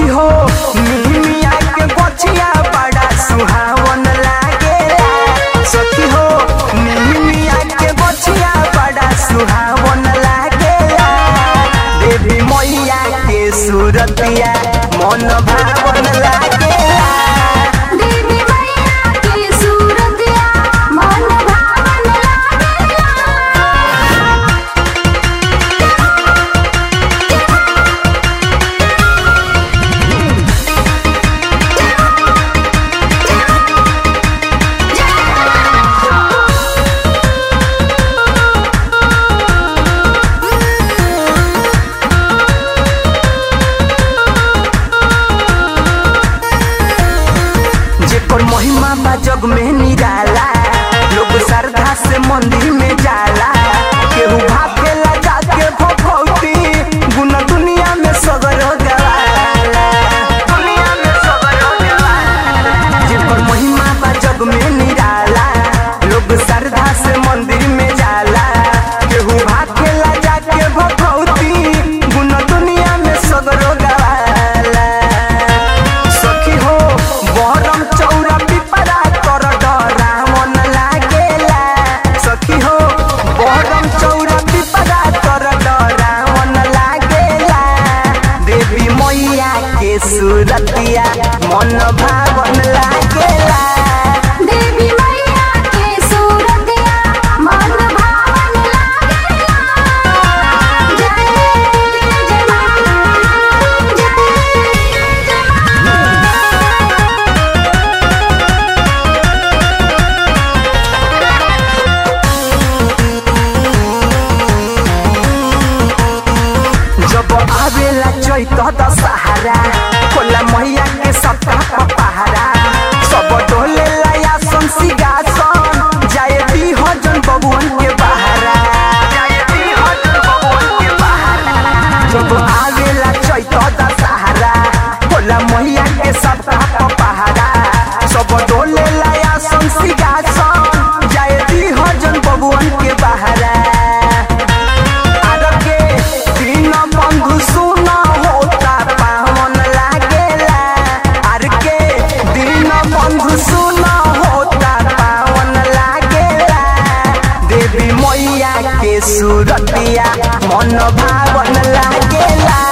सखी हो मिया के बचिया बड़ा सुहावन लागेला। सखी हो मिया के बचिया बड़ा सुहावन लागेला। देवी मैया के सूरतिया मन भावन लागेला। देवी मैया की सूरतिया मन भावन लागेला। जेकर महिमा बा जग में निराला। लोग श्रद्धा से मंदिर में जाला। केहू भागेला जाके भगवती गुना दुनिया में सगर गवाला। दुनिया में सगर गवाला। जेकर महिमा बा जग में निराला। लोग श्रद्धा से मंदिर में जाला। केहू भागेला जाके भगवती गुना दुनिया में सगर गवाला। सखी हो बरम चौरा पिपरा कर डरावन लागेला। सखी हो बरम चौरा पिपरा कर डरावन लागेला। देवी मैया के सूरतिया मन भावन लागेला। देवी मैया की सूरतिया मन भावन लागेला। जय जय मां जय जब आवेला चैत दशहरा खोला मैया के सप्ताह पहारा। सब डोले लाया सिंहासन जाए दी हजन बबुअन के बहारा। जब आवेला चैत दशहरा खोला मैया के सप्ताह पहारा। सब डोले लाया सिंहासन जाए दी हजन बबुअन के बहारा। बंधु सुना होता पावन लागेला। आर के दिन बंधु सुना होता पावन लागेला। देवी मैया के सूरतिया मन भावन लागेला।